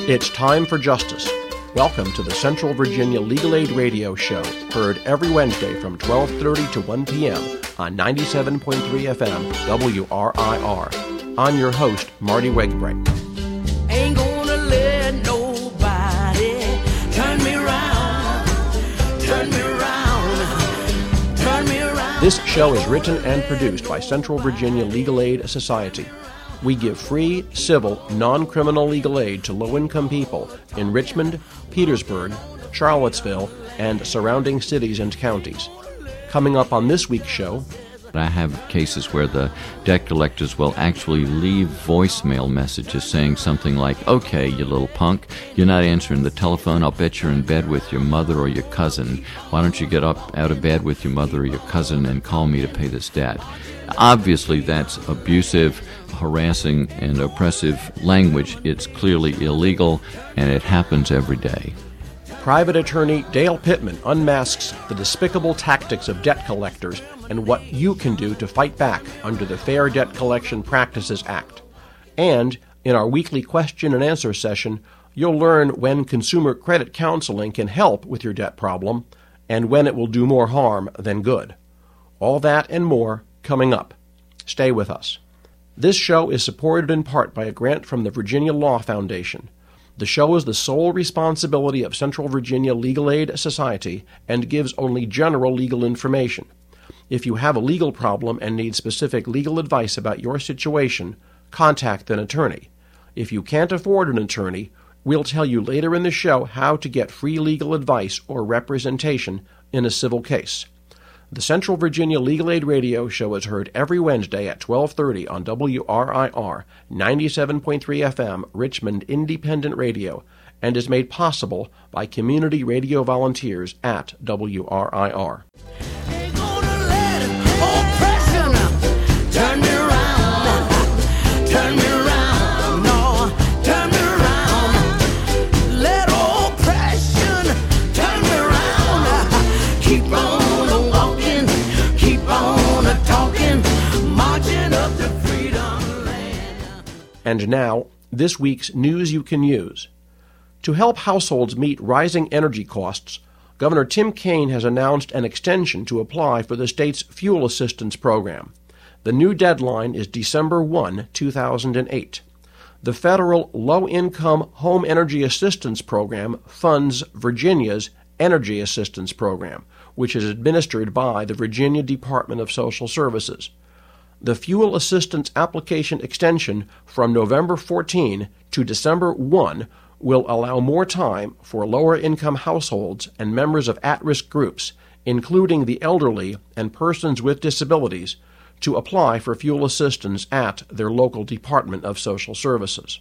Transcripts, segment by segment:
It's time for justice. Welcome to the Central Virginia Legal Aid Radio Show, heard every Wednesday from 12:30 to 1 p.m. on 97.3 FM WRIR. I'm your host, Marty Wegbright. Ain't gonna let nobody turn me around, turn me around, turn me around. This show is written and produced by Central Virginia Legal Aid Society. We give free, civil, non-criminal legal aid to low-income people in Richmond, Petersburg, Charlottesville, and surrounding cities and counties. Coming up on this week's show, I have cases where the debt collectors will actually leave voicemail messages saying something like, "Okay, you little punk, you're not answering the telephone. I'll bet you're in bed with your mother or your cousin. Why don't you get up out of bed with your mother or your cousin and call me to pay this debt?" Obviously, that's abusive, harassing, and oppressive language. It's clearly illegal, and it happens every day. private attorney Dale Pittman unmasks the despicable tactics of debt collectors and what you can do to fight back under the Fair Debt Collection Practices Act. And in our weekly question and answer session, you'll learn when consumer credit counseling can help with your debt problem and when it will do more harm than good. All that and more coming up. Stay with us. This show is supported in part by a grant from the Virginia Law Foundation. The show is the sole responsibility of Central Virginia Legal Aid Society and gives only general legal information. If you have a legal problem and need specific legal advice about your situation, contact an attorney. If you can't afford an attorney, we'll tell you later in the show how to get free legal advice or representation in a civil case. The Central Virginia Legal Aid Radio Show is heard every Wednesday at 12:30 on WRIR 97.3 FM Richmond Independent Radio and is made possible by community radio volunteers at WRIR. Ain't gonna let oppression turn me around, turn me around, no, turn me around. Let oppression turn me around. Keep on. And now, this week's news you can use. To help households meet rising energy costs, Governor Tim Kaine has announced an extension to apply for the state's fuel assistance program. The new deadline is December 1, 2008. The federal Low-Income Home Energy Assistance Program funds Virginia's Energy Assistance Program, which is administered by the Virginia Department of Social Services. The fuel assistance application extension from November 14 to December 1 will allow more time for lower-income households and members of at-risk groups, including the elderly and persons with disabilities, to apply for fuel assistance at their local Department of Social Services.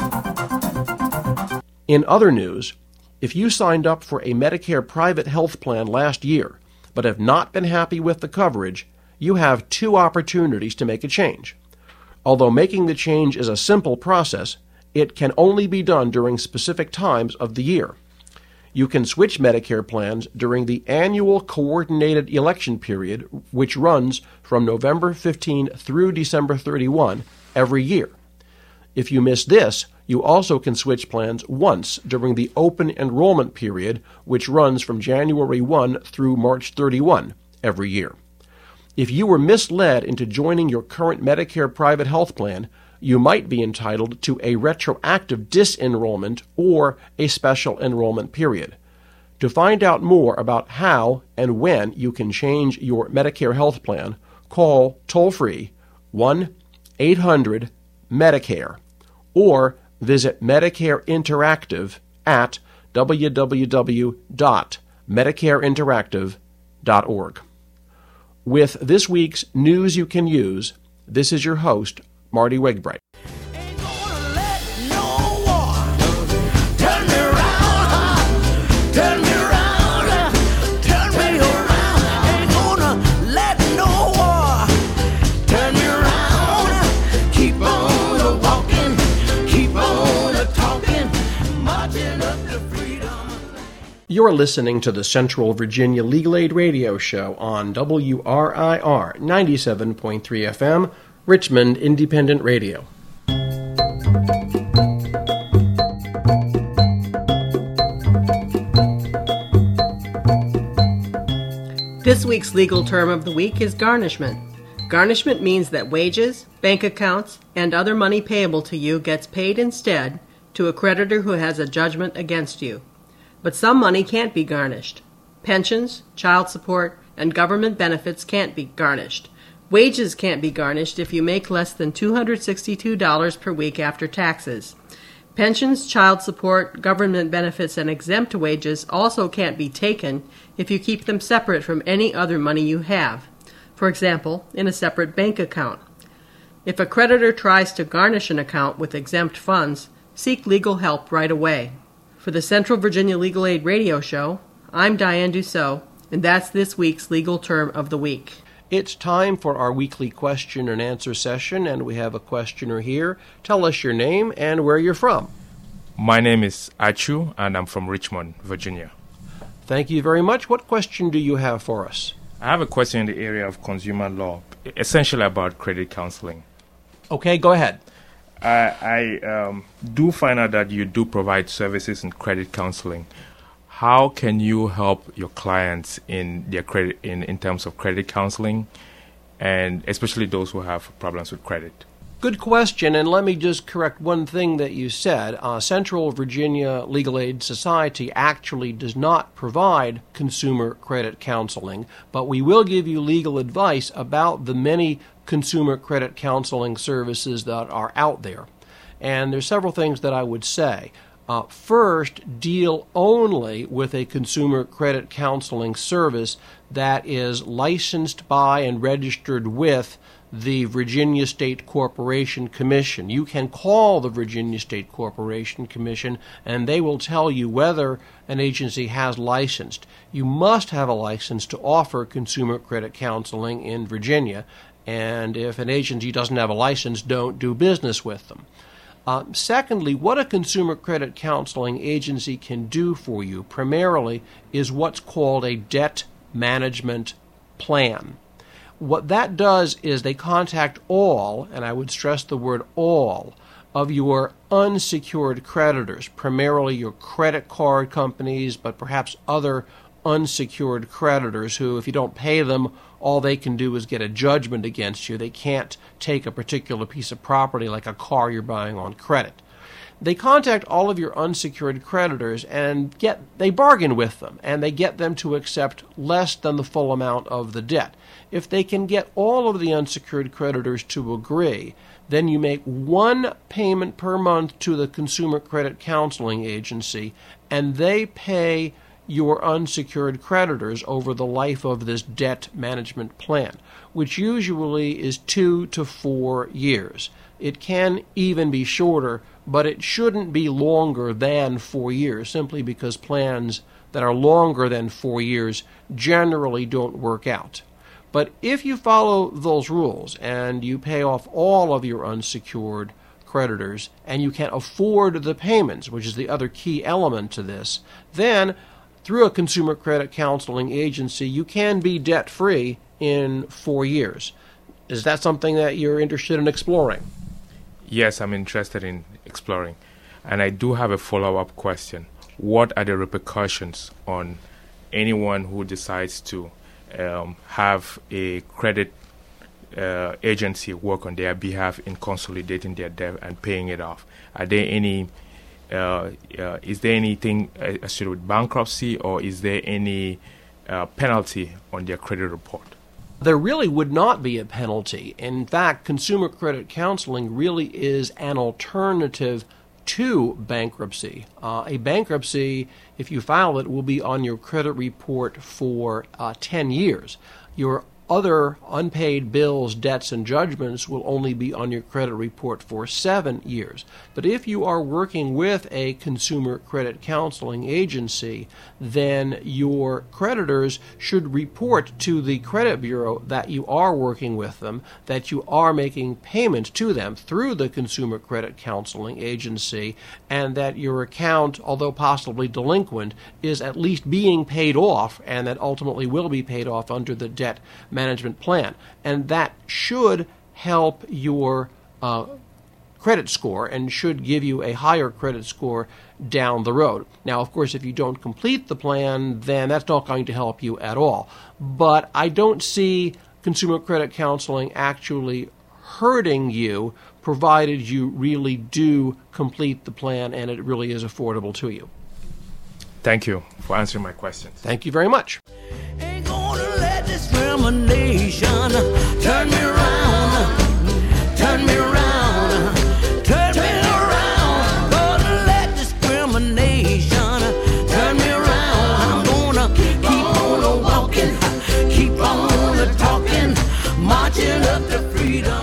In other news, if you signed up for a Medicare private health plan last year but have not been happy with the coverage, you have two opportunities to make a change. Although making the change is a simple process, it can only be done during specific times of the year. You can switch Medicare plans during the annual coordinated election period, which runs from November 15 through December 31 every year. If you miss this, you also can switch plans once during the open enrollment period, which runs from January 1 through March 31 every year. If you were misled into joining your current Medicare private health plan, you might be entitled to a retroactive disenrollment or a special enrollment period. To find out more about how and when you can change your Medicare health plan, call toll-free 1-800-MEDICARE or visit Medicare Interactive at www.medicareinteractive.org. With this week's News You Can Use, this is your host, Marty Wegbright. Ain't gonna let no war turn me around, turn me around, turn me around. Ain't gonna let no war turn me around. Keep on walking, keep on talking, marching up to freedom. You're listening to the Central Virginia Legal Aid Radio Show on WRIR 97.3 FM, Richmond Independent Radio. week's legal term of the week is garnishment. Garnishment means that wages, bank accounts, and other money payable to you gets paid instead to a creditor who has a judgment against you. But some money can't be garnished. Pensions, child support, and government benefits can't be garnished. Wages can't be garnished if you make less than $262 per week after taxes. Pensions, child support, government benefits, and exempt wages also can't be taken if you keep them separate from any other money you have, for example, in a separate bank account. If a creditor tries to garnish an account with exempt funds, seek legal help right away. For the Central Virginia Legal Aid Radio Show, I'm Diane Dussault, and that's this week's Legal Term of the Week. It's time for our weekly question and answer session, and we have a questioner here. Tell us your name and where you're from. My name is Achu, and I'm from Richmond, Virginia. Thank you very much. What question do you have for us? I have a question in the area of consumer law, essentially about credit counseling. Okay, go ahead. I do find out that you do provide services in credit counseling. How can you help your clients in their credit in terms of credit counseling, and especially those who have problems with credit? Good question, and let me just correct one thing that you said. Central Virginia Legal Aid Society actually does not provide consumer credit counseling, but we will give you legal advice about the many consumer credit counseling services that are out there. And there's several things that I would say. First, deal only with a consumer credit counseling service that is licensed by and registered with the Virginia State Corporation Commission. You can call the Virginia State Corporation Commission and they will tell you whether an agency has licensed. You must have a license to offer consumer credit counseling in Virginia, and if an agency doesn't have a license, don't do business with them. Secondly, what a consumer credit counseling agency can do for you primarily is what's called a debt management plan. What that does is they contact all, and I would stress the word all, of your unsecured creditors, primarily your credit card companies, but perhaps other unsecured creditors who, if you don't pay them, all they can do is get a judgment against you. They can't take a particular piece of property like a car you're buying on credit. They contact all of your unsecured creditors and they bargain with them, and they get them to accept less than the full amount of the debt. If they can get all of the unsecured creditors to agree, then you make one payment per month to the Consumer Credit Counseling Agency, and they pay your unsecured creditors over the life of this debt management plan, which usually is 2 to 4 years. It can even be shorter, but it shouldn't be longer than 4 years, simply because plans that are longer than 4 years generally don't work out. But if you follow those rules and you pay off all of your unsecured creditors and you can afford the payments, which is the other key element to this, then through a consumer credit counseling agency, you can be debt-free in 4 years. Is that something that you're interested in exploring? Yes, I'm interested in exploring. And I do have a follow-up question. What are the repercussions on anyone who decides to have a credit agency work on their behalf in consolidating their debt and paying it off? Are there any is there anything associated with bankruptcy, or is there any penalty on their credit report? There really would not be a penalty. In fact, consumer credit counseling really is an alternative to bankruptcy. A bankruptcy, if you file it, will be on your credit report for 10 years. Your other unpaid bills, debts, and judgments will only be on your credit report for 7 years. But if you are working with a consumer credit counseling agency, then your creditors should report to the credit bureau that you are working with them, that you are making payments to them through the consumer credit counseling agency, and that your account, although possibly delinquent, is at least being paid off, and that ultimately will be paid off under the debt management plan. And that should help your credit score and should give you a higher credit score down the road. Now, of course, if you don't complete the plan, then that's not going to help you at all. But I don't see consumer credit counseling actually hurting you, provided you really do complete the plan and it really is affordable to you. Thank you for answering my questions. Thank you very much. Ain't gonna let discrimination turn me around, turn me around, turn me around. Gonna let discrimination turn me around. I'm gonna keep on walking, keep on talking, marching up to freedom.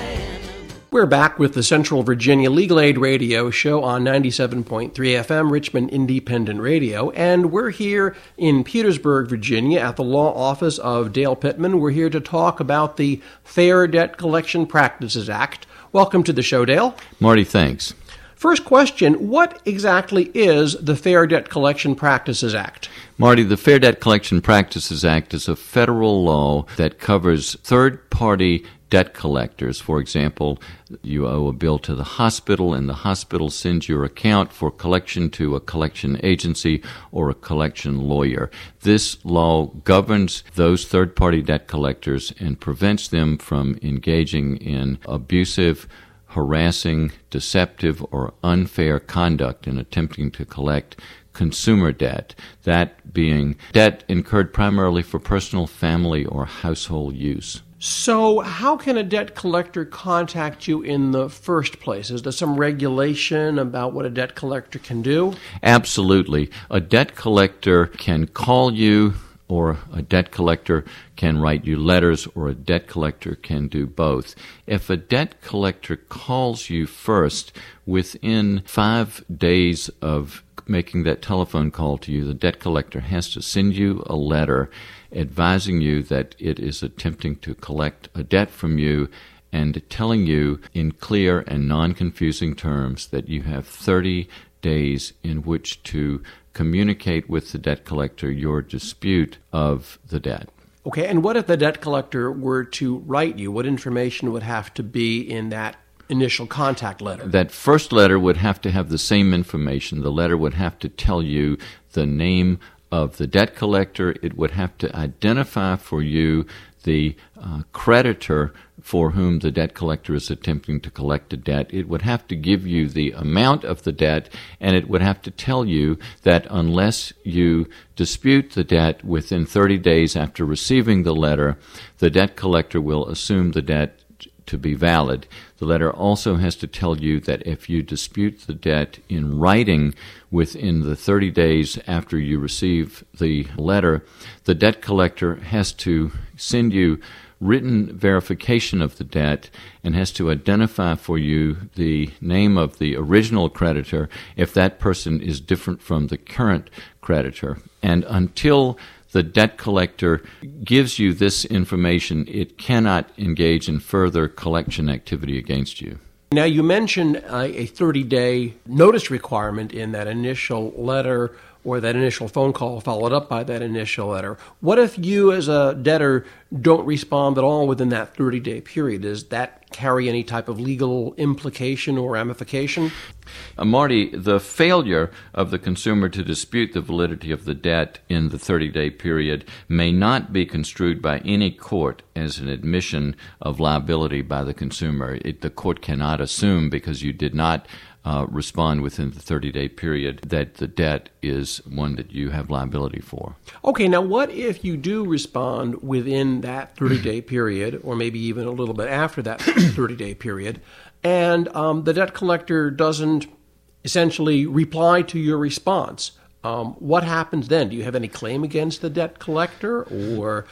We're back with the Central Virginia Legal Aid Radio Show on 97.3 FM, Richmond Independent Radio, and we're here in Petersburg, Virginia, at the law office of Dale Pittman. We're here to talk about the Fair Debt Collection Practices Act. Welcome to the show, Dale. Marty, thanks. First question, what exactly is the Fair Debt Collection Practices Act? Marty, the Fair Debt Collection Practices Act is a federal law that covers third-party debt collectors. For example, you owe a bill to the hospital and the hospital sends your account for collection to a collection agency or a collection lawyer. This law governs those third-party debt collectors and prevents them from engaging in abusive, harassing, deceptive, or unfair conduct in attempting to collect consumer debt, that being debt incurred primarily for personal, family, or household use. So how can a debt collector contact you in the first place? Is there some regulation about what a debt collector can do? Absolutely. A debt collector can call you, or a debt collector can write you letters, or a debt collector can do both. If a debt collector calls you first, within 5 days of making that telephone call to you, the debt collector has to send you a letter advising you that it is attempting to collect a debt from you and telling you in clear and non-confusing terms that you have 30 days in which to communicate with the debt collector your dispute of the debt. Okay, and what if the debt collector were to write you? What information would have to be in that initial contact letter? That first letter would have to have the same information. The letter would have to tell you the name of the debt collector. It would have to identify for you the creditor for whom the debt collector is attempting to collect a debt. It would have to give you the amount of the debt, and it would have to tell you that unless you dispute the debt within 30 days after receiving the letter, the debt collector will assume the debt to be valid. The letter also has to tell you that if you dispute the debt in writing within the 30 days after you receive the letter, the debt collector has to send you written verification of the debt and has to identify for you the name of the original creditor if that person is different from the current creditor. And until the debt collector gives you this information, it cannot engage in further collection activity against you. Now, you mentioned a 30-day notice requirement in that initial letter or that initial phone call followed up by that initial letter. What if you as a debtor don't respond at all within that 30-day period? Does that carry any type of legal implication or ramification? Marty, the failure of the consumer to dispute the validity of the debt in the 30-day period may not be construed by any court as an admission of liability by the consumer. The court cannot assume, because you did not respond within the 30-day period, that the debt is one that you have liability for. Okay, now what if you do respond within that 30-day period, or maybe even a little bit after that 30-day period, and the debt collector doesn't essentially reply to your response? What happens then? Do you have any claim against the debt collector, or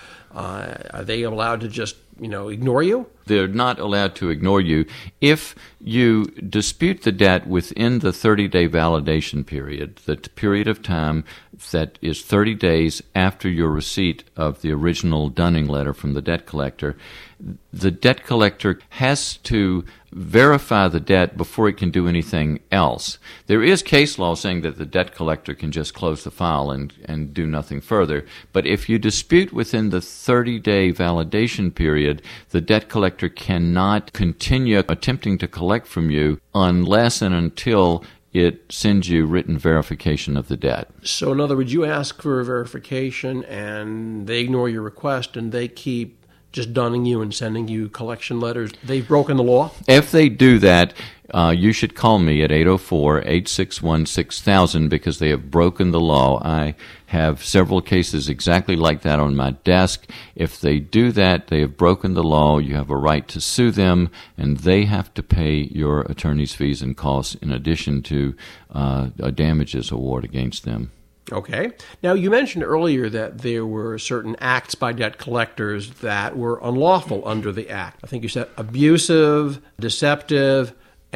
are they allowed to just, ignore you? They're not allowed to ignore you. If you dispute the debt within the 30-day validation period, the period of time that is 30 days after your receipt of the original dunning letter from the debt collector, the debt collector has to verify the debt before it can do anything else. There is case law saying that the debt collector can just close the file and do nothing further. But if you dispute within the 30-day validation period, the debt collector cannot continue attempting to collect from you unless and until it sends you written verification of the debt. So in other words, you ask for a verification and they ignore your request and they keep just dunning you and sending you collection letters. They've broken the law? If they do that, you should call me at 804-861-6000 because they have broken the law. I have several cases exactly like that on my desk. If they do that, they have broken the law. You have a right to sue them, and they have to pay your attorney's fees and costs in addition to a damages award against them. Okay. Now, you mentioned earlier that there were certain acts by debt collectors that were unlawful under the Act. I think you said abusive, deceptive,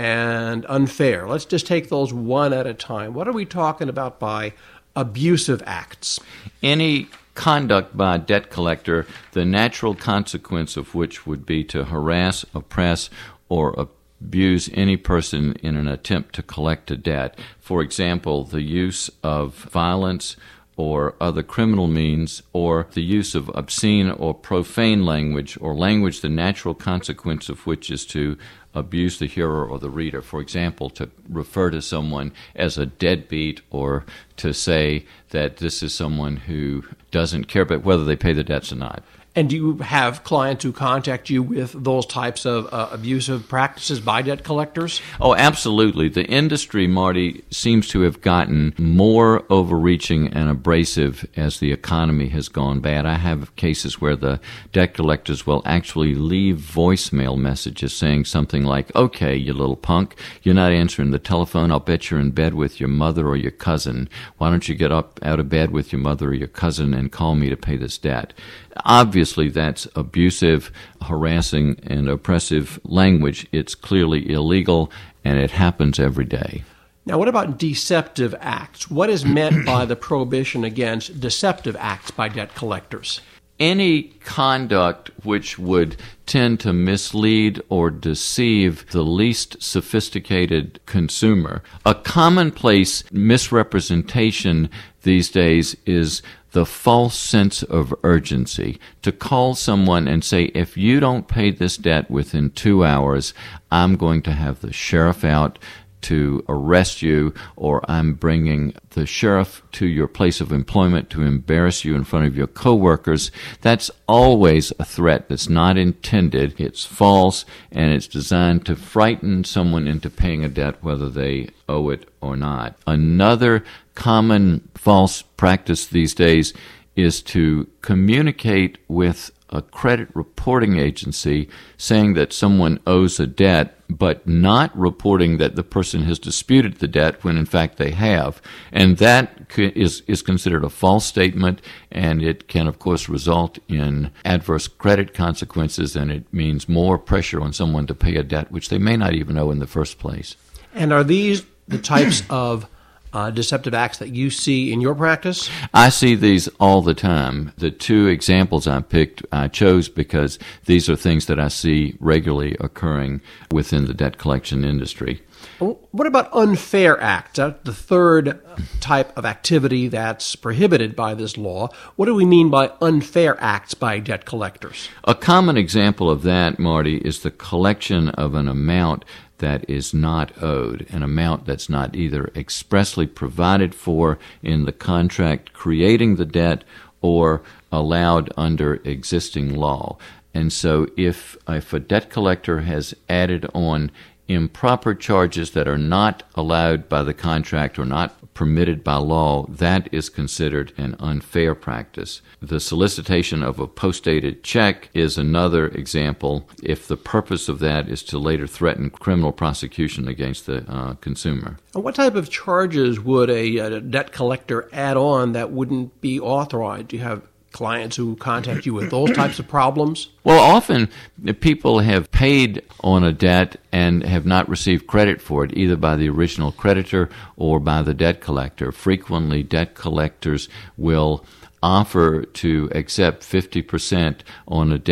and unfair. Let's just take those one at a time. What are we talking about by abusive acts? Any conduct by a debt collector, the natural consequence of which would be to harass, oppress, or abuse any person in an attempt to collect a debt. For example, the use of violence or other criminal means, or the use of obscene or profane language, or language the natural consequence of which is to abuse the hearer or the reader. For example, to refer to someone as a deadbeat, or to say that this is someone who doesn't care about whether they pay the debts or not. And do you have clients who contact you with those types of abusive practices by debt collectors? Oh, absolutely. The industry, Marty, seems to have gotten more overreaching and abrasive as the economy has gone bad. I have cases where the debt collectors will actually leave voicemail messages saying something like, "Okay, you little punk, you're not answering the telephone. I'll bet you're in bed with your mother or your cousin. Why don't you get up out of bed with your mother or your cousin and call me to pay this debt?" Obviously, that's abusive, harassing, and oppressive language. It's clearly illegal, and it happens every day. Now, what about deceptive acts? What is meant by the prohibition against deceptive acts by debt collectors? Any conduct which would tend to mislead or deceive the least sophisticated consumer. A commonplace misrepresentation these days is the false sense of urgency. To call someone and say, if you don't pay this debt within 2 hours, I'm going to have the sheriff out to arrest you, or I'm bringing the sheriff to your place of employment to embarrass you in front of your coworkers. That's always a threat that's not intended. It's false, and it's designed to frighten someone into paying a debt whether they owe it or not. Another common false practice these days is to communicate with a credit reporting agency saying that someone owes a debt, but not reporting that the person has disputed the debt when in fact they have. And that is considered a false statement, and it can of course result in adverse credit consequences, and it means more pressure on someone to pay a debt which they may not even owe in the first place. And are these the types of deceptive acts that you see in your practice? I see these all the time. The two examples I chose because these are things that I see regularly occurring within the debt collection industry. What about unfair acts? The third type of activity that's prohibited by this law. What do we mean by unfair acts by debt collectors? A common example of that, Marty, is the collection of an amount that is not owed, an amount that's not either expressly provided for in the contract creating the debt or allowed under existing law. And so if a debt collector has added on improper charges that are not allowed by the contract or not permitted by law, that is considered an unfair practice. The solicitation of a post-dated check is another example if the purpose of that is to later threaten criminal prosecution against the consumer. What type of charges would a debt collector add on that wouldn't be authorized? Do you have clients who contact you with those types of problems? Well, often people have paid on a debt and have not received credit for it, either by the original creditor or by the debt collector. Frequently, debt collectors will offer to accept 50% on a debt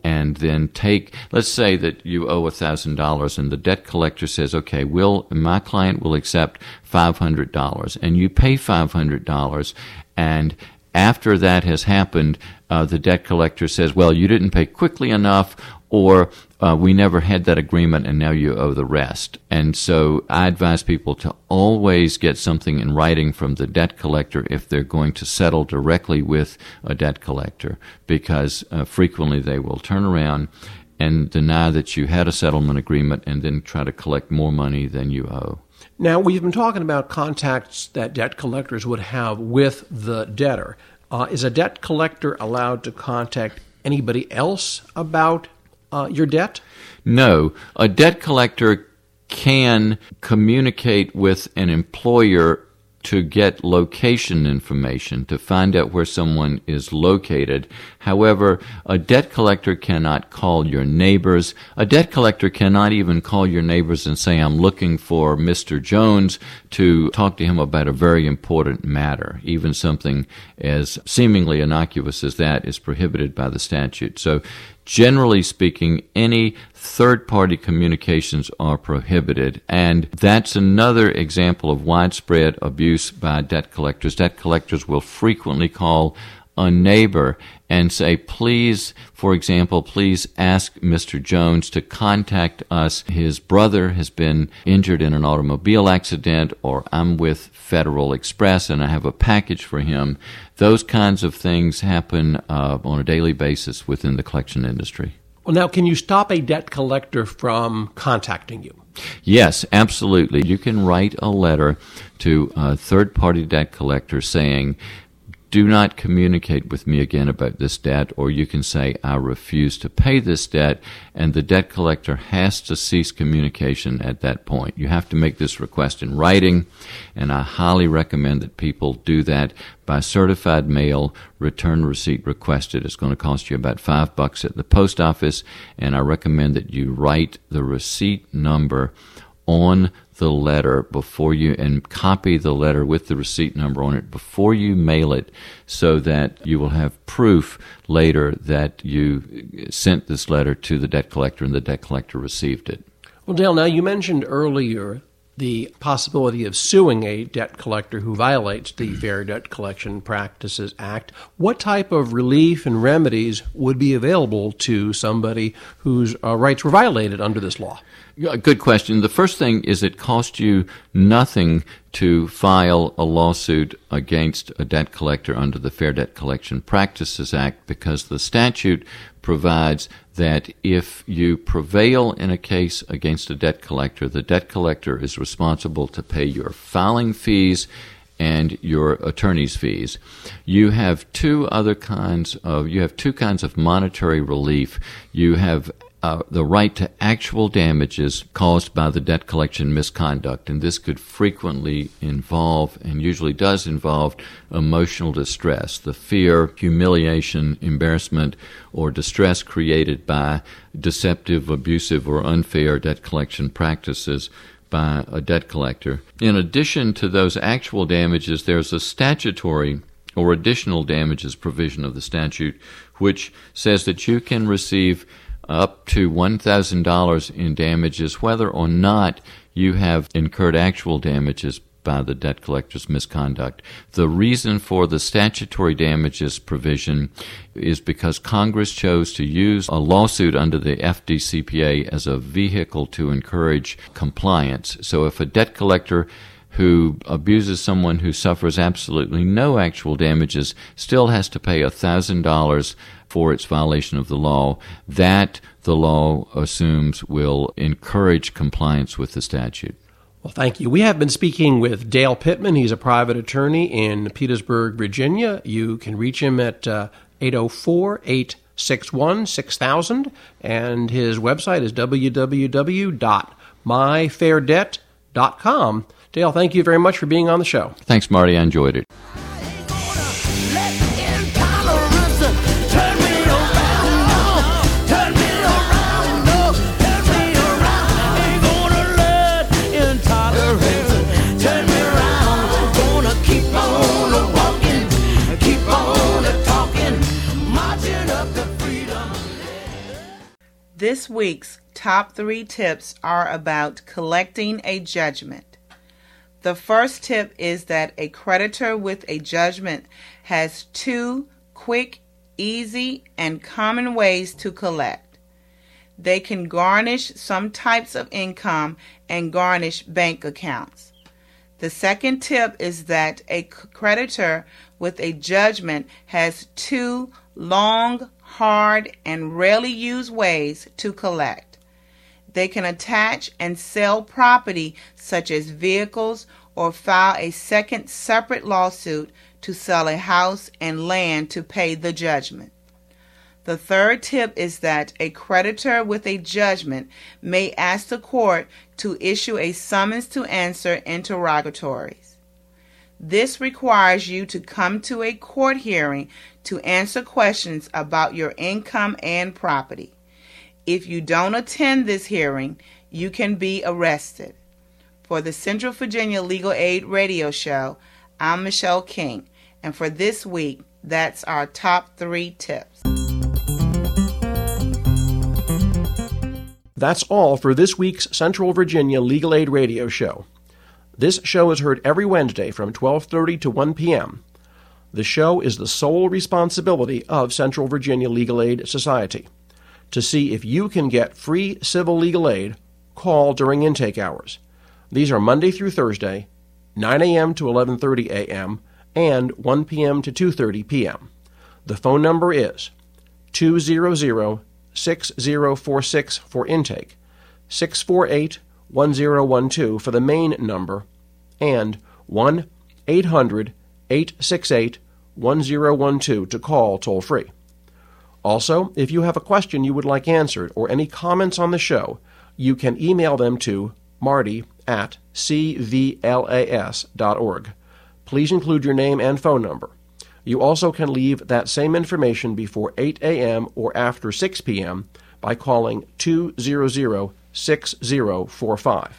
and then let's say that you owe $1,000 and the debt collector says, okay, my client will accept $500, and you pay $500, and after that has happened, the debt collector says, well, you didn't pay quickly enough, or we never had that agreement and now you owe the rest. And so I advise people to always get something in writing from the debt collector if they're going to settle directly with a debt collector, because frequently they will turn around and deny that you had a settlement agreement and then try to collect more money than you owe. Now, we've been talking about contacts that debt collectors would have with the debtor. Is a debt collector allowed to contact anybody else about your debt? No. A debt collector can communicate with an employer to get location information, to find out where someone is located. However, a debt collector cannot call your neighbors. A debt collector cannot even call your neighbors and say, I'm looking for Mr. Jones, to talk to him about a very important matter. Even something as seemingly innocuous as that is prohibited by the statute. So generally speaking, any third-party communications are prohibited, and that's another example of widespread abuse by debt collectors. Debt collectors will frequently call a neighbor and say, please, for example, please ask Mr. Jones to contact us. His brother has been injured in an automobile accident, or I'm with Federal Express and I have a package for him. Those kinds of things happen on a daily basis within the collection industry. Well, now, can you stop a debt collector from contacting you? Yes, absolutely. You can write a letter to a third-party debt collector saying, do not communicate with me again about this debt, or you can say, I refuse to pay this debt, and the debt collector has to cease communication at that point. You have to make this request in writing, and I highly recommend that people do that by certified mail, return receipt requested. It's going to cost you about $5 at the post office, and I recommend that you write the receipt number on the letter before you, and copy the letter with the receipt number on it before you mail it, so that you will have proof later that you sent this letter to the debt collector and the debt collector received it. Well, Dale, now you mentioned earlier the possibility of suing a debt collector who violates the Fair Debt Collection Practices Act. What type of relief and remedies would be available to somebody whose rights were violated under this law? Good question. The first thing is it costs you nothing to file a lawsuit against a debt collector under the Fair Debt Collection Practices Act, because the statute provides that if you prevail in a case against a debt collector, the debt collector is responsible to pay your filing fees and your attorney's fees. You have two kinds of monetary relief. You have the right to actual damages caused by the debt collection misconduct, and this could frequently involve, and usually does involve, emotional distress, the fear, humiliation, embarrassment, or distress created by deceptive, abusive, or unfair debt collection practices by a debt collector. In addition to those actual damages, there's a statutory or additional damages provision of the statute which says that you can receive up to $1,000 in damages whether or not you have incurred actual damages by the debt collector's misconduct. The reason for the statutory damages provision is because Congress chose to use a lawsuit under the FDCPA as a vehicle to encourage compliance. So if a debt collector who abuses someone who suffers absolutely no actual damages still has to pay $1,000 for its violation of the law, that the law assumes will encourage compliance with the statute. Well, thank you. We have been speaking with Dale Pittman. He's a private attorney in Petersburg, Virginia. You can reach him at 804-861-6000, and his website is www.myfairdebt.com. Dale, thank you very much for being on the show. Thanks, Marty. I enjoyed it. This week's top 3 tips are about collecting a judgment. The first tip is that a creditor with a judgment has 2 quick, easy, and common ways to collect. They can garnish some types of income and garnish bank accounts. The second tip is that a creditor with a judgment has 2 long, hard, and rarely used ways to collect. They can attach and sell property such as vehicles or file a second separate lawsuit to sell a house and land to pay the judgment. The third tip is that a creditor with a judgment may ask the court to issue a summons to answer interrogatories. This requires you to come to a court hearing to answer questions about your income and property. If you don't attend this hearing, you can be arrested. For the Central Virginia Legal Aid Radio Show, I'm Michelle King, and for this week, that's our top 3 tips. That's all for this week's Central Virginia Legal Aid Radio Show. This show is heard every Wednesday from 12:30 to 1 p.m. The show is the sole responsibility of Central Virginia Legal Aid Society. To see if you can get free civil legal aid, call during intake hours. These are Monday through Thursday, 9 a.m. to 11:30 a.m., and 1 p.m. to 2:30 p.m. The phone number is 200-6046 for intake, 648-1012 for the main number, and 1-800-868-1012 to call toll-free. Also, if you have a question you would like answered or any comments on the show, you can email them to marty@cvlas.org. Please include your name and phone number. You also can leave that same information before 8 a.m. or after 6 p.m. by calling 200-6045.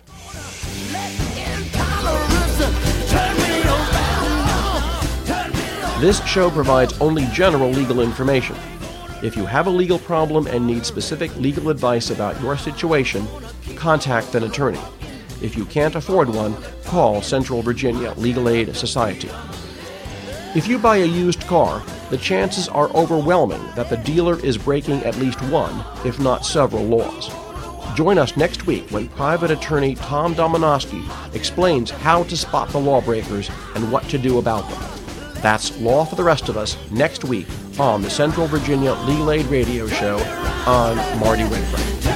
This show provides only general legal information. If you have a legal problem and need specific legal advice about your situation, contact an attorney. If you can't afford one, call Central Virginia Legal Aid Society. If you buy a used car, the chances are overwhelming that the dealer is breaking at least one, if not several, laws. Join us next week when private attorney Tom Dominowski explains how to spot the lawbreakers and what to do about them. That's Law for the Rest of Us next week on the Central Virginia Legal Aid Radio Show. I'm Marty Renfro.